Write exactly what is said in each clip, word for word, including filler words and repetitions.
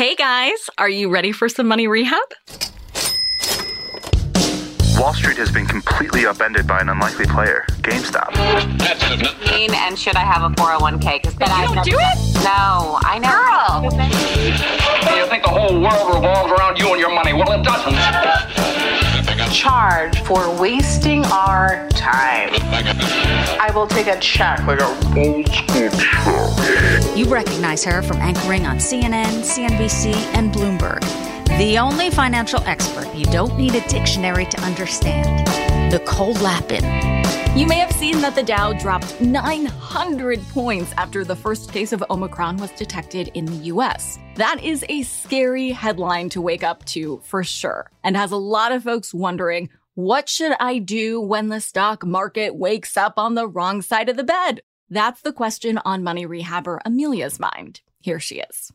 Hey guys, are you ready for some money rehab? Wall Street has been completely upended by an unlikely player, GameStop. And should I have a four oh one k? Because you don't never, do it? No, I know. Girl. You think the whole world revolves around you and your money? Well, it doesn't. Charge for wasting our time. I will take a check, like a old school check. You recognize her from anchoring on C N N, C N B C, and Bloomberg. The only financial expert you don't need a dictionary to understand, Nicole Lapin. You may have seen that the Dow dropped nine hundred points after the first case of Omicron was detected in the U S. That is a scary headline to wake up to for sure, and has a lot of folks wondering, what should I do when the stock market wakes up on the wrong side of the bed? That's the question on money rehabber Amelia's mind. Here she is.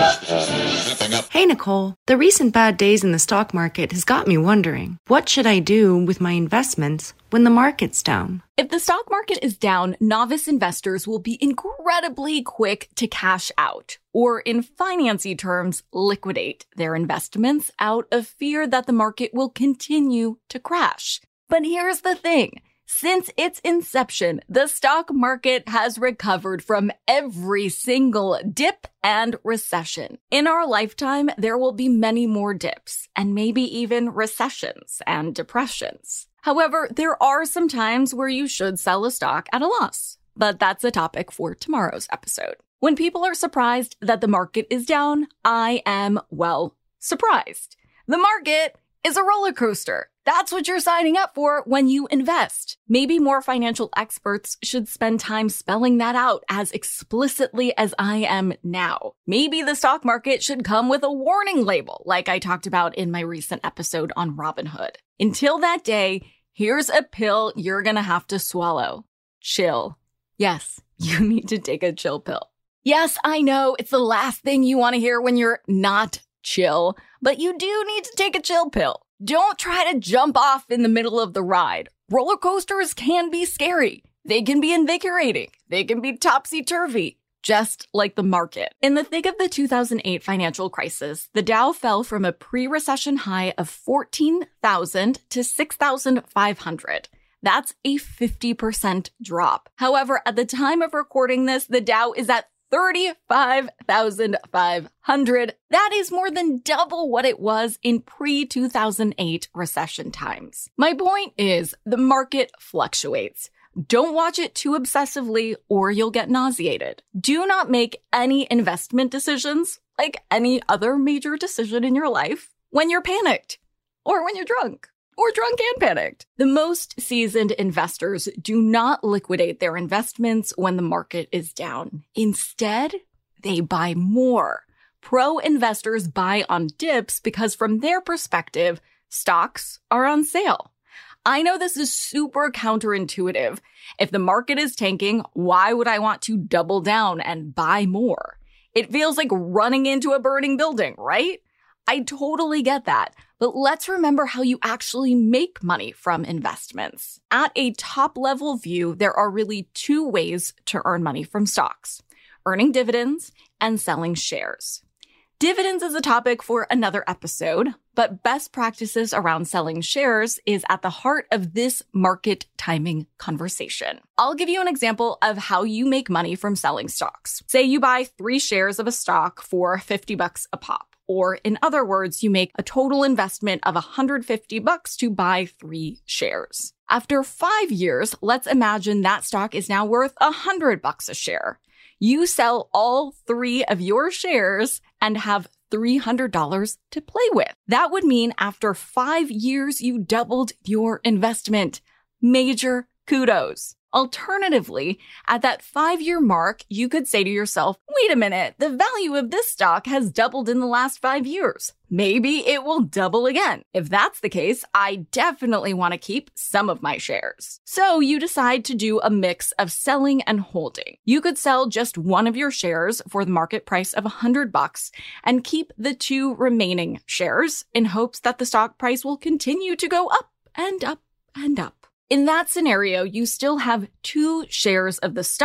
Hey, Nicole. The recent bad days in the stock market has got me wondering, what should I do with my investments when the market's down? If the stock market is down, novice investors will be incredibly quick to cash out, or in financy terms, liquidate their investments out of fear that the market will continue to crash. But here's the thing. Since its inception, the stock market has recovered from every single dip and recession. In our lifetime, there will be many more dips and maybe even recessions and depressions. However, there are some times where you should sell a stock at a loss, but that's a topic for tomorrow's episode. When people are surprised that the market is down, I am, well, surprised. The market is a roller coaster. That's what you're signing up for when you invest. Maybe more financial experts should spend time spelling that out as explicitly as I am now. Maybe the stock market should come with a warning label, like I talked about in my recent episode on Robinhood. Until that day, here's a pill you're gonna have to swallow. Chill. Yes, you need to take a chill pill. Yes, I know it's the last thing you want to hear when you're not chill, but you do need to take a chill pill. Don't try to jump off in the middle of the ride. Roller coasters can be scary. They can be invigorating. They can be topsy-turvy, just like the market. In the thick of the two thousand eight financial crisis, the Dow fell from a pre-recession high of fourteen thousand to six thousand five hundred. That's a fifty percent drop. However, at the time of recording this, the Dow is at thirty-five thousand five hundred. That is more than double what it was in pre two thousand eight recession times. My point is, the market fluctuates. Don't watch it too obsessively or you'll get nauseated. Do not make any investment decisions, like any other major decision in your life, when you're panicked or when you're drunk. Or drunk and panicked. The most seasoned investors do not liquidate their investments when the market is down. Instead, they buy more. Pro investors buy on dips because from their perspective, stocks are on sale. I know this is super counterintuitive. If the market is tanking, why would I want to double down and buy more? It feels like running into a burning building, right? I totally get that. But let's remember how you actually make money from investments. At a top-level view, there are really two ways to earn money from stocks: earning dividends and selling shares. Dividends is a topic for another episode, but best practices around selling shares is at the heart of this market timing conversation. I'll give you an example of how you make money from selling stocks. Say you buy three shares of a stock for fifty bucks a pop. Or in other words, you make a total investment of one hundred fifty bucks to buy three shares. After five years, let's imagine that stock is now worth one hundred bucks a share. You sell all three of your shares and have three hundred dollars to play with. That would mean after five years, you doubled your investment. Major kudos. Alternatively, at that five-year mark, you could say to yourself, wait a minute, the value of this stock has doubled in the last five years. Maybe it will double again. If that's the case, I definitely want to keep some of my shares. So you decide to do a mix of selling and holding. You could sell just one of your shares for the market price of one hundred bucks and keep the two remaining shares in hopes that the stock price will continue to go up and up and up. In that scenario, you still have two shares of the stock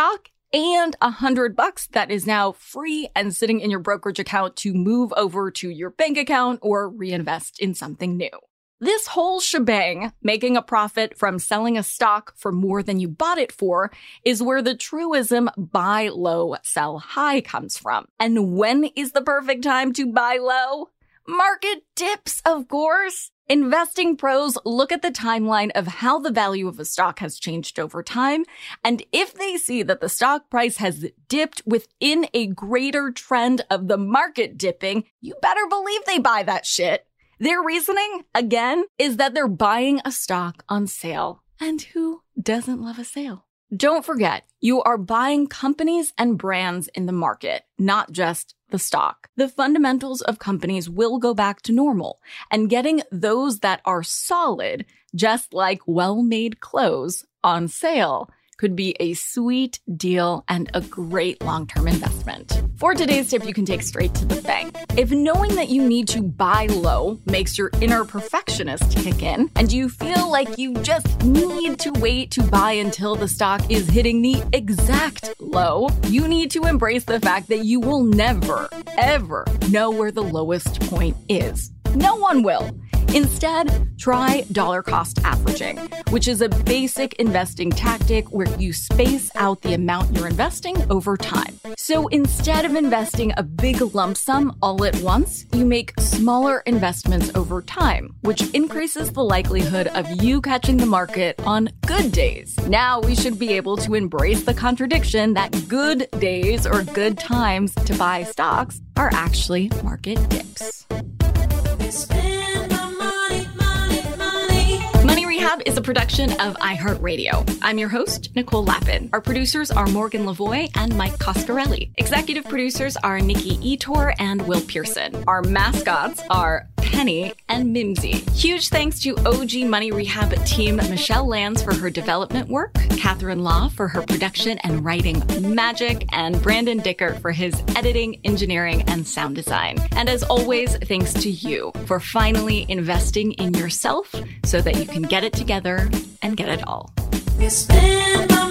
and a hundred bucks that is now free and sitting in your brokerage account to move over to your bank account or reinvest in something new. This whole shebang, making a profit from selling a stock for more than you bought it for, is where the truism buy low, sell high comes from. And when is the perfect time to buy low? Market dips, of course. Investing pros look at the timeline of how the value of a stock has changed over time, and if they see that the stock price has dipped within a greater trend of the market dipping, you better believe they buy that shit. Their reasoning, again, is that they're buying a stock on sale. And who doesn't love a sale? Don't forget, you are buying companies and brands in the market, not just the stock. The fundamentals of companies will go back to normal, and getting those that are solid, just like well-made clothes, on sale could be a sweet deal and a great long-term investment. For today's tip, you can take straight to the bank. If knowing that you need to buy low makes your inner perfectionist kick in, and you feel like you just need to wait to buy until the stock is hitting the exact low, you need to embrace the fact that you will never, ever know where the lowest point is. No one will. Instead, try dollar cost averaging, which is a basic investing tactic where you space out the amount you're investing over time. So instead of investing a big lump sum all at once, you make smaller investments over time, which increases the likelihood of you catching the market on good days. Now we should be able to embrace the contradiction that good days or good times to buy stocks are actually market dips. Money Rehab is a production of iHeartRadio. I'm your host, Nicole Lappin. Our producers are Morgan Lavoie and Mike Coscarelli. Executive producers are Nikki Etor and Will Pearson. Our mascots are Penny and Mimsy. Huge thanks to O G Money Rehab team Michelle Lands for her development work, Catherine Law for her production and writing magic, and Brandon Dicker for his editing, engineering, and sound design. And as always, thanks to you for finally investing in yourself so that you can get it together and get it all.